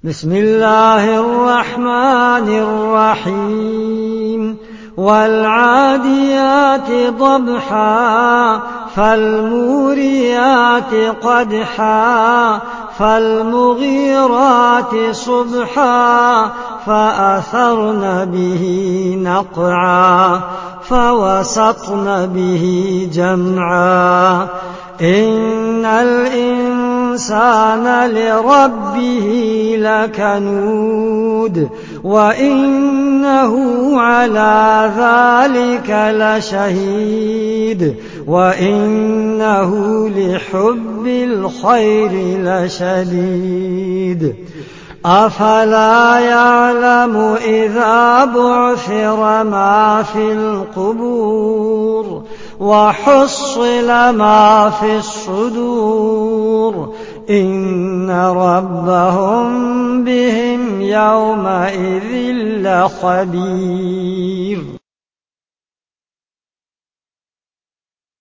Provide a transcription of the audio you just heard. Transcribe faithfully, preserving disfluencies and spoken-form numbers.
بسم الله الرحمن الرحيم والعاديات ضبحا فالموريات قدحا فالمغيرات صبحا فأثرن به نقعا فوسطن به جمعا إن الإنسان لربه لكنود وإنه على ذلك لشهيد وإنه لحب الخير لشديد أفلا يعلم إذا بعثر ما في القبور وحصل ما في الصدور إن ربهم بهم يومئذ لخبير.